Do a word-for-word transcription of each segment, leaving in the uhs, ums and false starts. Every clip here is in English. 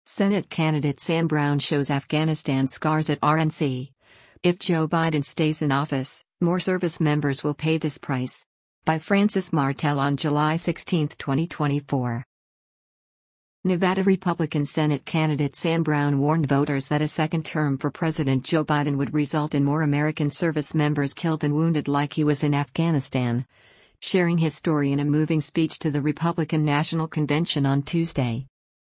Senate candidate Sam Brown shows Afghanistan scars at R N C. If Joe Biden stays in office, more service members will pay this price. By Francis Martel on July sixteenth, twenty twenty-four. Nevada Republican Senate candidate Sam Brown warned voters that a second term for President Joe Biden would result in more American service members killed and wounded like he was in Afghanistan, sharing his story in a moving speech to the Republican National Convention on Tuesday.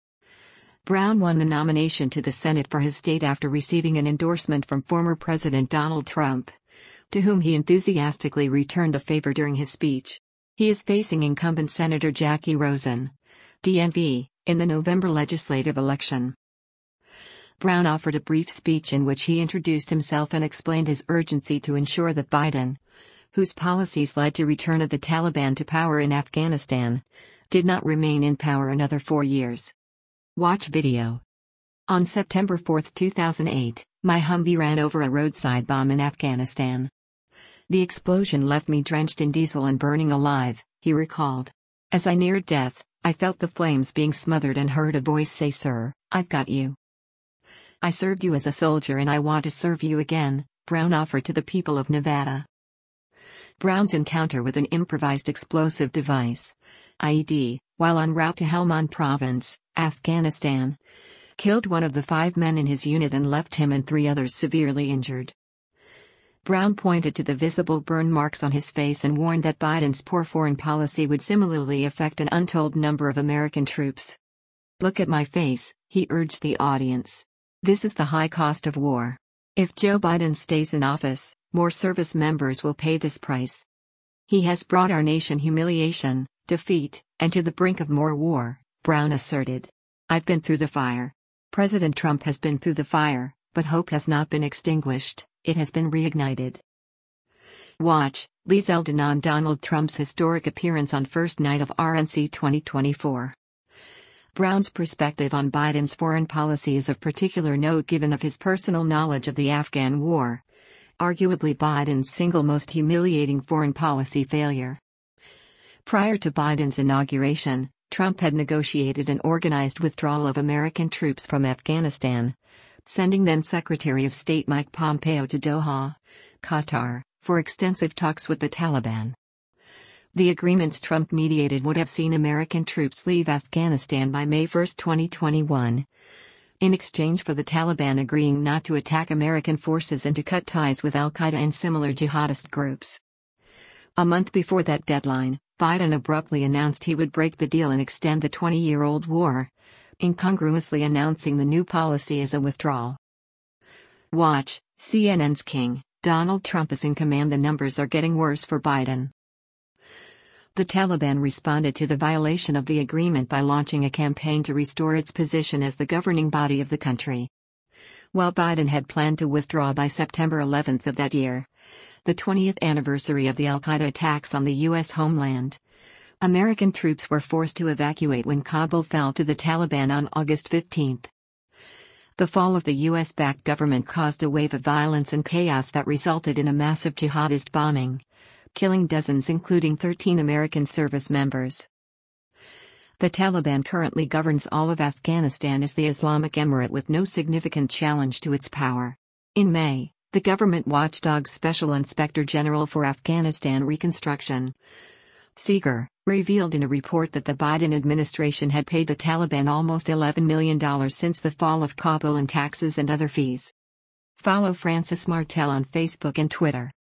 Brown won the nomination to the Senate for his state after receiving an endorsement from former President Donald Trump, to whom he enthusiastically returned the favor during his speech. He is facing incumbent Senator Jackie Rosen, D M V, in the November legislative election. Brown offered a brief speech in which he introduced himself and explained his urgency to ensure that Biden, whose policies led to return of the Taliban to power in Afghanistan, did not remain in power another four years. Watch video. On September fourth, two thousand eight, my Humvee ran over a roadside bomb in Afghanistan. The explosion left me drenched in diesel and burning alive, he recalled. As I neared death, I felt the flames being smothered and heard a voice say, "Sir, I've got you. I served you as a soldier and I want to serve you again," Brown offered to the people of Nevada. Brown's encounter with an improvised explosive device, I E D, while en route to Helmand Province, Afghanistan, killed one of the five men in his unit and left him and three others severely injured. Brown pointed to the visible burn marks on his face and warned that Biden's poor foreign policy would similarly affect an untold number of American troops. "Look at my face," he urged the audience. "This is the high cost of war. If Joe Biden stays in office, more service members will pay this price. He has brought our nation humiliation, defeat, and to the brink of more war," Brown asserted. "I've been through the fire. President Trump has been through the fire, but hope has not been extinguished, it has been reignited." Watch, Lee Zeldin on Donald Trump's historic appearance on first night of R N C twenty twenty-four. Brown's perspective on Biden's foreign policy is of particular note given of his personal knowledge of the Afghan war, arguably Biden's single most humiliating foreign policy failure. Prior to Biden's inauguration, Trump had negotiated an organized withdrawal of American troops from Afghanistan, sending then Secretary of State Mike Pompeo to Doha, Qatar, for extensive talks with the Taliban. The agreements Trump mediated would have seen American troops leave Afghanistan by May first, twenty twenty-one, in exchange for the Taliban agreeing not to attack American forces and to cut ties with al-Qaeda and similar jihadist groups. A month before that deadline, Biden abruptly announced he would break the deal and extend the twenty-year-old war, incongruously announcing the new policy as a withdrawal. Watch, C N N's King, Donald Trump is in command. The numbers are getting worse for Biden. The Taliban responded to the violation of the agreement by launching a campaign to restore its position as the governing body of the country. While Biden had planned to withdraw by September eleventh of that year, the twentieth anniversary of the al-Qaeda attacks on the U S homeland, American troops were forced to evacuate when Kabul fell to the Taliban on August fifteenth. The fall of the U S-backed government caused a wave of violence and chaos that resulted in a massive jihadist bombing, killing dozens including thirteen American service members. The Taliban currently governs all of Afghanistan as the Islamic Emirate with no significant challenge to its power. In May, the government watchdog Special Inspector General for Afghanistan Reconstruction, Seeger, revealed in a report that the Biden administration had paid the Taliban almost eleven million dollars since the fall of Kabul in taxes and other fees. Follow Francis Martel on Facebook and Twitter.